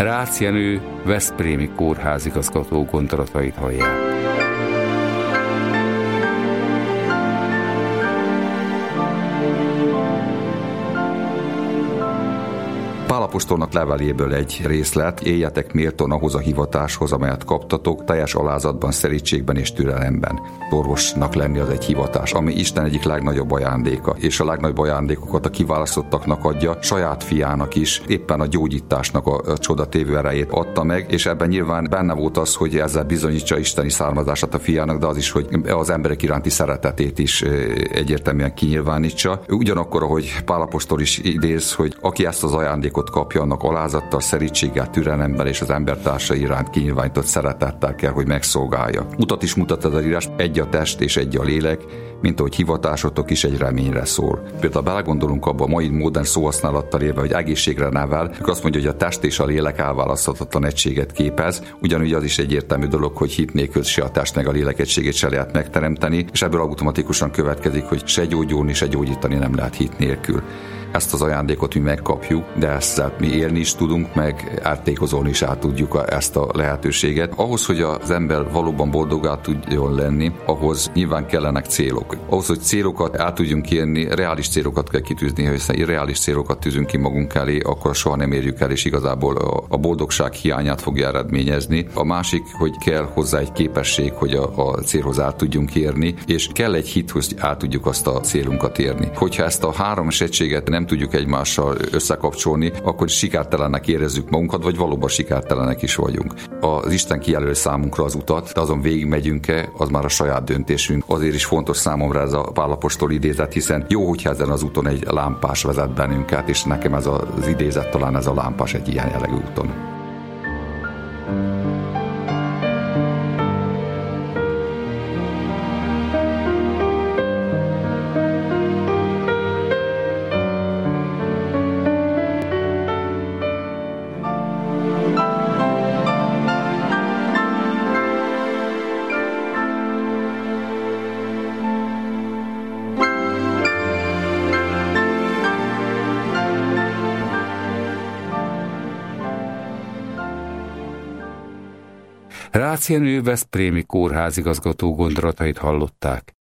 Rácz Jenő veszprémi kórházigazgató gondolatait hallják. Pál apostolnak leveléből egy részlet: éljetek méltón ahhoz a hivatáshoz, amelyet kaptatok, teljes alázatban, szerítségben és türelemben. Orvosnak lenni az egy hivatás, ami Isten egyik legnagyobb ajándéka, és a legnagyobb ajándékokat a kiválasztottaknak adja, saját fiának is, éppen a gyógyításnak a csodatévő erejét adta meg, és ebben nyilván benne volt az, hogy ezzel bizonyítsa isteni származását a fiának, de az is, hogy az emberek iránti szeretetét is egyértelműen kinyilvánítsa. Ugyanakkor, ahogy Pál apostol is idéz, hogy aki ezt az ajándékot kapja, annak alázattal, szerítséggel, türelemmel és az embertársai iránt kinyilvánított szeretettel kell, hogy megszolgálja. Utat is mutat ez az írás: egy a test és egy a lélek, mint ahogy hivatásotok is egy reményre szól. Például belegondolunk abba a mai modern szóhasználattal élve, hogy egészségre nevel, akkor azt mondja, hogy a test és a lélek elválaszthatatlan egységet képez, ugyanúgy az is egyértelmű dolog, hogy hit nélkül se a test meg a lélek egységét se lehet megteremteni, és ebből automatikusan következik, hogy se gyógyulni, se gyógyítani nem lehet hit nélkül. Ezt az ajándékot mi megkapjuk, de ezzel mi élni is tudunk, meg ártékozolni is át tudjuk ezt a lehetőséget. Ahhoz, hogy az ember valóban boldogá tudjon lenni, ahhoz nyilván kellenek célok. Ahhoz, hogy célokat el tudjunk érni, reális célokat kell kitűzni, hiszen irreális célokat tűzünk ki magunk elé, akkor soha nem érjük el, és igazából a boldogság hiányát fogja eredményezni. A másik, hogy kell hozzá egy képesség, hogy a célhoz el tudjunk érni, és kell egy hit, hogy el tudjuk azt a célunkat érni. Hogyha ezt a három egységet nem tudjuk egymással összekapcsolni, akkor sikertelennek érezzük magunkat, vagy valóban sikertelenek is vagyunk. Az Isten kijelöl számunkra az utat, de azon végigmegyünk-e, az már a saját döntésünk. Azért is fontos számomra ez a Pál apostol idézet, hiszen jó, hogyha ezen az úton egy lámpás vezet bennünket, és nekem ez az idézet, talán ez a lámpás egy ilyen jellegű úton. Rácz Jenő veszprémi kórházigazgató gondolatait hallották.